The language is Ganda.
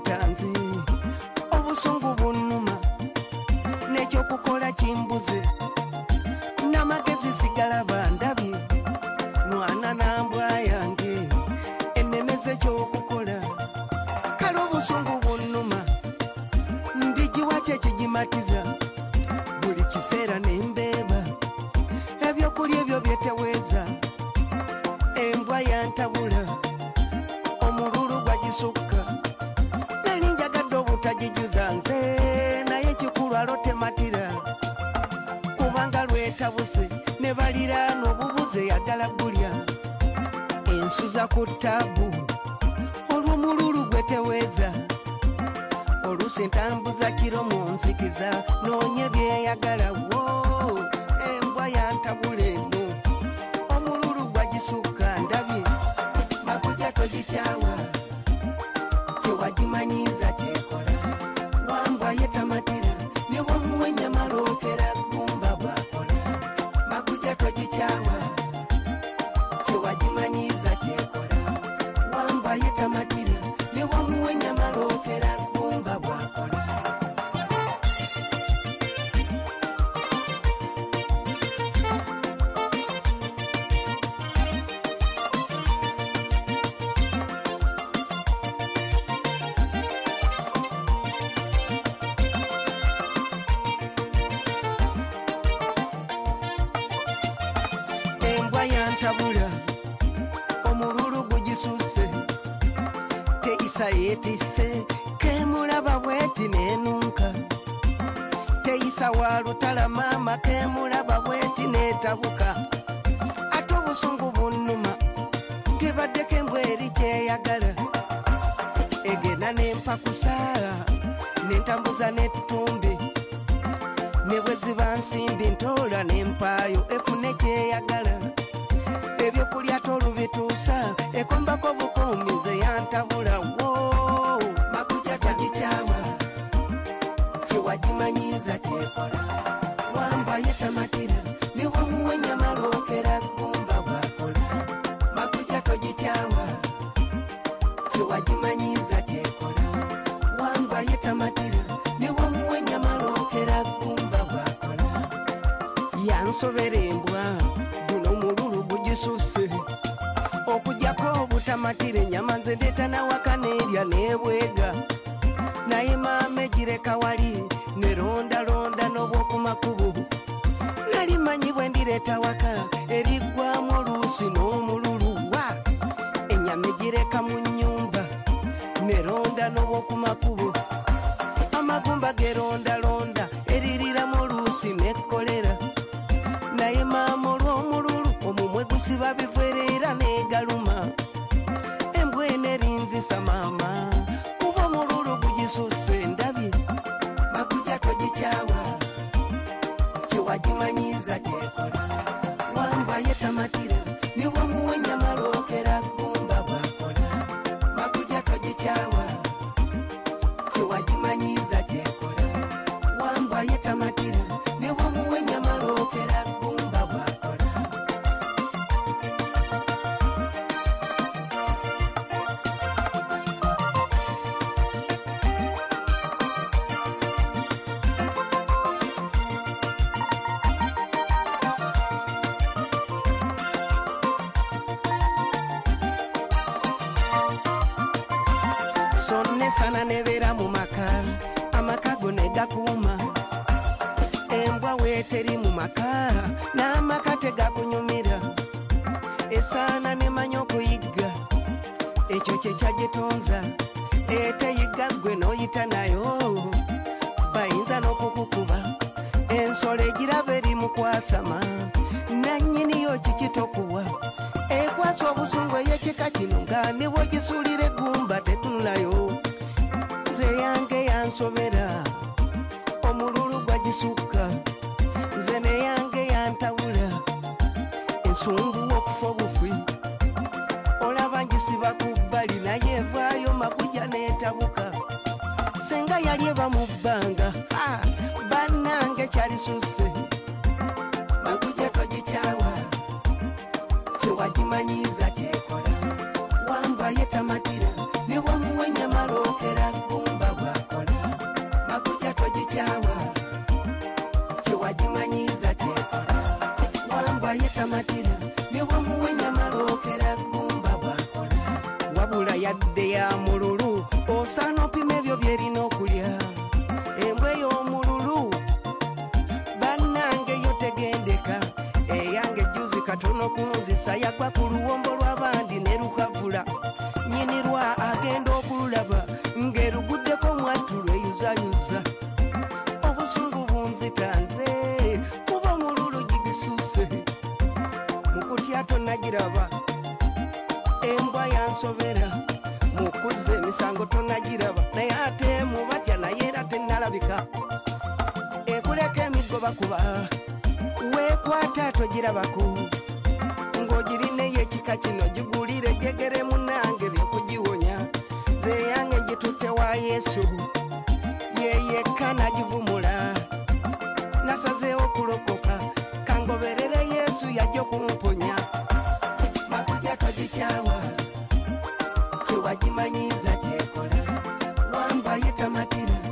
kyetanze obusungu bunnuma n'ekyokukola kimbuze n'amagezi sigala bandabye mwana nambwa yange ennemeze kyokukola kale obusungu bunnuma ndigiwa kyekigimatiza buli kiseera nembeeba ebyokulya ebyo byeteweeza embwa yantabula omululu gwagisukka nali njagadde obutagijuza nze naye kikulu alotematira kubanga lwetabuse ne baliraana obubuze yagala gulya ensuza ku ttabu olw'omululu gweteweeza oluusi ntambuza kiro mu nzikiza noonye byeyagala wo embwa yantabula eno omululu gwagisukka ndabye makuja togikyawa kyewagimanyiza kyekola wambwa yetamatira ne wamuwa ennyama lookera gumba bwakola makuja togikyawa kyewagimanyiza kyekola wambwa yetamatira ne wamuwa ennyama lookera gumba bwakola embwa yantabula omululu gugisusse teisa yetisse kemulaba bweti nenunka teisa walutala maama kemulaba bweti netabuka ate obusungu bunnuma ngebaddeko embwa eri kyeyagala egenda nempa kusaala nentambuza nettumbi ne bwe ziba nsimbi ntoola nempaayo efune kyeyagala ebyokulya tolubituusa ekombako bukuumize yantabula wo makuja tagikyawa kyewagimanyiza kyekola wamba yetamatira ne wamuwa ennyama lookera gumba bwakola makuja togikyawa kyewagimanyiza kyekola wamba yetamatira ne wamuwa ennyama lookera gumba bwakola yansobera embwa guno omululu gugisusse okugjako obutamatira ennyama nze ndeeta nawaka neerya nebwega naye maama egireka wali nerondalonda n'obwokumakubo nali manyi bwe ndireeta waka eriggwamu oluusi n'omululu wa ennyama egireka mu nnyumba neronda n'obwokumakubo amagumba gerondalonda eririramu oluusi nekkolera naye maama olw'omululu omumwe gusiba bivereera negaluma embwa enerinzisa maama kuba omululu gugisusse ndabye makuja togikyawa kyewagimanyiza kyekola wamba yetamatira ne wamuwa ennyama lookera gumba bwakola makuja togikyawa kyewagimanyiza kyekola wamba yetamatira ne wamuwa ennyama lookera gumba bwakola sonne sana nebeera mu maka amakago negakuuma embwa weeteri mu maka n'amaka tegakunyumira esaana nemanya okuyigga ekyo kye kyagitonza eteyigga ggwe n'oyita nayo bayinza n'okukukuba ensolo egiraba eri mu kwasama nannyiniyo kikitokuwa ekwasa obusungu ey'ekika kino nga ne bwegisuulira eggumba tetunulayo nze yange yansobera omululu gwagisukka nze neyange yantawula ensungu okufa obufi olaba ngisiba ku bbali naye evaayo makuja neetabuka senga yali eba mu bbanga bannange kyalisusse makuja togikyawa kyewagimanyiza kyekola wamba yetamatira ne wamuwa ennyama lookera tonagiraba embwa yansobera mukuze emisango tonagiraba naye ate mubatya naye era tenalabika ekuleka emigoba kuba wekwata togirabako ng'ogirineyo ekika kino gigulire jegere munange lyokugiwonya ze yange gitutte wa Yesu yeyekka nagivumula nasazeewo kulokoka kangoberere Yesu yajja okumponya makuja togikyawa kiwagimanyiza kyekola wamba yetamatira